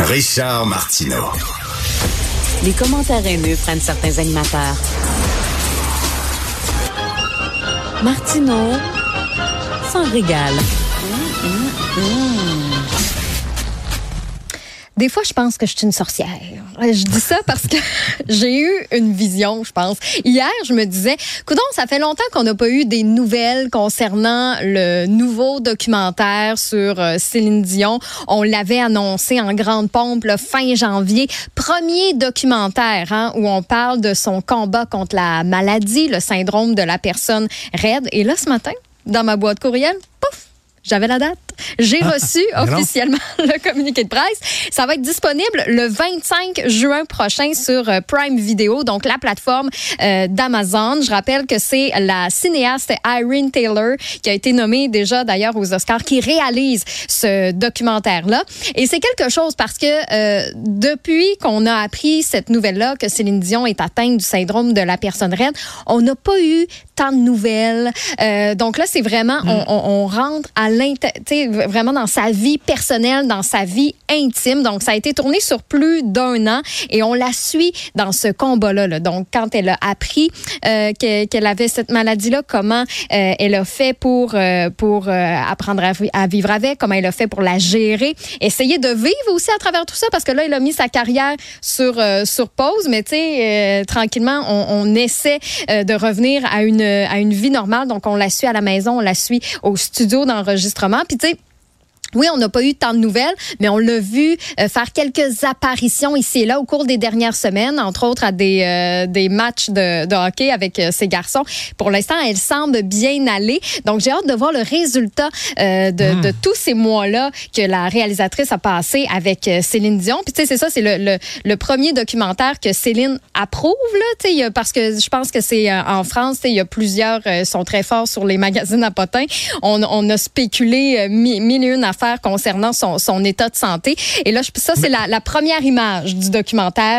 Richard Martineau. Les commentaires haineux prennent certains animateurs. Martineau s'en régale. Des fois, je pense que je suis une sorcière. Je dis ça parce que j'ai eu une vision, je pense. Hier, je me disais, coudonc, ça fait longtemps qu'on n'a pas eu des nouvelles concernant le nouveau documentaire sur Céline Dion. On l'avait annoncé en grande pompe le fin janvier. Premier documentaire où on parle de son combat contre la maladie, le syndrome de la personne raide. Et là, ce matin, dans ma boîte courriel, pouf! J'avais la date. J'ai reçu officiellement le communiqué de presse. Ça va être disponible le 25 juin prochain sur Prime Video, donc la plateforme d'Amazon. Je rappelle que c'est la cinéaste Irene Taylor qui a été nommée déjà d'ailleurs aux Oscars qui réalise ce documentaire-là. Et c'est quelque chose parce que depuis qu'on a appris cette nouvelle-là que Céline Dion est atteinte du syndrome de la personne raide, on n'a pas eu tant de nouvelles. Donc là, c'est vraiment, on rentre à vraiment dans sa vie personnelle, dans sa vie intime. Donc, ça a été tourné sur plus d'1 an et on la suit dans ce combat-là. Là. Donc, quand elle a appris qu'elle avait cette maladie-là, comment elle a fait pour apprendre à vivre avec, comment elle a fait pour la gérer, essayer de vivre aussi à travers tout ça, parce que là, elle a mis sa carrière sur pause, mais tu sais, tranquillement, on essaie de revenir à une vie normale. Donc, on la suit à la maison, on la suit au studio d'enregistrement. Puis, tu sais, oui, on n'a pas eu tant de nouvelles, mais on l'a vu faire quelques apparitions ici et là au cours des dernières semaines, entre autres à des matchs de hockey avec ses garçons. Pour l'instant, elle semble bien aller. Donc, j'ai hâte de voir le résultat de tous ces mois-là que la réalisatrice a passé avec Céline Dion. Puis, tu sais, c'est ça, c'est le premier documentaire que Céline approuve, là, tu sais, parce que je pense que c'est en France, tu sais, il y a plusieurs sont très forts sur les magazines à potins. On a spéculé mille et une affaires concernant son état de santé. Et là, ça, c'est la première image du documentaire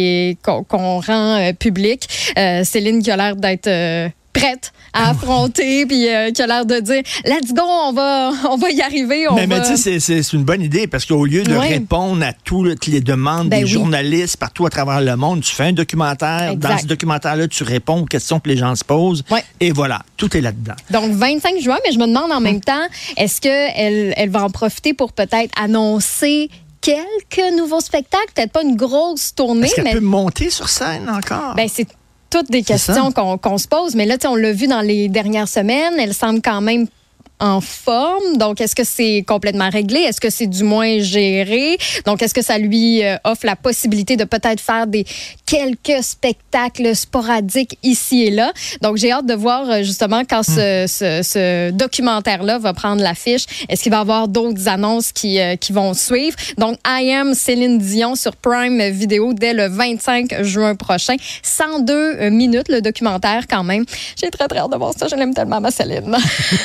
qu'on rend public. Céline qui a l'air d'être prête à affronter, puis qui a l'air de dire « Let's go, on va y arriver. » Mais tu sais, c'est une bonne idée, parce qu'au lieu de répondre à toutes les demandes des journalistes partout à travers le monde, tu fais un documentaire. Exact. Dans ce documentaire-là, tu réponds aux questions que les gens se posent. Ouais. Et voilà, tout est là-dedans. Donc, 25 juin, mais je me demande en même temps, est-ce qu'elle va en profiter pour peut-être annoncer quelques nouveaux spectacles? Peut-être pas une grosse tournée. Est-ce qu'elle peut monter sur scène encore? Ben, c'est toutes des questions qu'on se pose. Mais là, on l'a vu dans les dernières semaines. Elle semble quand même en forme. Donc, est-ce que c'est complètement réglé? Est-ce que c'est du moins géré? Donc, est-ce que ça lui offre la possibilité de peut-être faire quelques spectacles sporadiques ici et là? Donc, j'ai hâte de voir justement quand ce documentaire-là va prendre l'affiche. Est-ce qu'il va y avoir d'autres annonces qui vont suivre? Donc, I Am Céline Dion sur Prime Video dès le 25 juin prochain. 102 minutes, le documentaire quand même. J'ai très, très hâte de voir ça. Je l'aime tellement, ma Céline.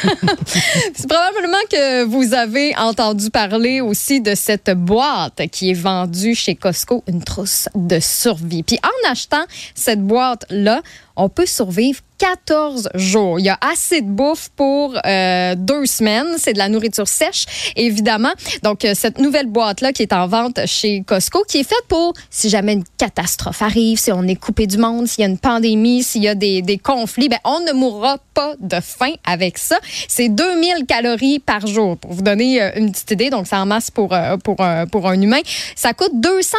C'est probablement que vous avez entendu parler aussi de cette boîte qui est vendue chez Costco, une trousse de survie. Puis en achetant cette boîte-là, on peut survivre 14 jours. Il y a assez de bouffe pour 2 semaines. C'est de la nourriture sèche, évidemment. Donc, cette nouvelle boîte-là qui est en vente chez Costco, qui est faite pour, si jamais une catastrophe arrive, si on est coupé du monde, s'il y a une pandémie, s'il y a des conflits, ben on ne mourra pas de faim avec ça. C'est 2000 calories par jour, pour vous donner une petite idée. Donc, c'est en masse pour un humain. Ça coûte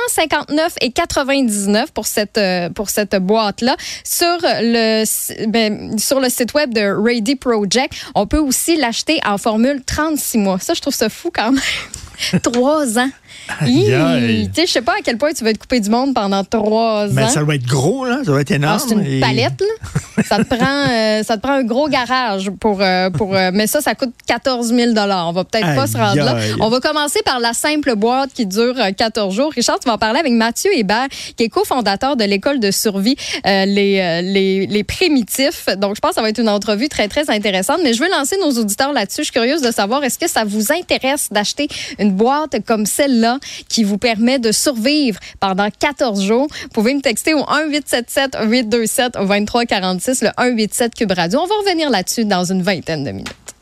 259,99 pour cette boîte-là. Sur le site web de Ready Project, on peut aussi l'acheter en formule 36 mois. Ça, je trouve ça fou quand même. 3 ans. Je sais pas à quel point tu vas être coupé du monde pendant 3 ans. Mais ça doit être gros, là. Ça doit être énorme. C'est une palette, là. ça te prend un gros garage pour mais ça coûte 14 000 $. On va peut-être pas se rendre là. On va commencer par la simple boîte qui dure 14 jours. Richard, tu vas en parler avec Mathieu Hébert, qui est cofondateur de l'école de survie les Primitifs. Donc, je pense que ça va être une entrevue très, très intéressante. Mais je veux lancer nos auditeurs là-dessus. Je suis curieuse de savoir, est-ce que ça vous intéresse d'acheter une boîte comme celle-là qui vous permet de survivre pendant 14 jours? Vous pouvez me texter au 1-877-827-2346, le 187 Cube Radio. On va revenir là-dessus dans une vingtaine de minutes.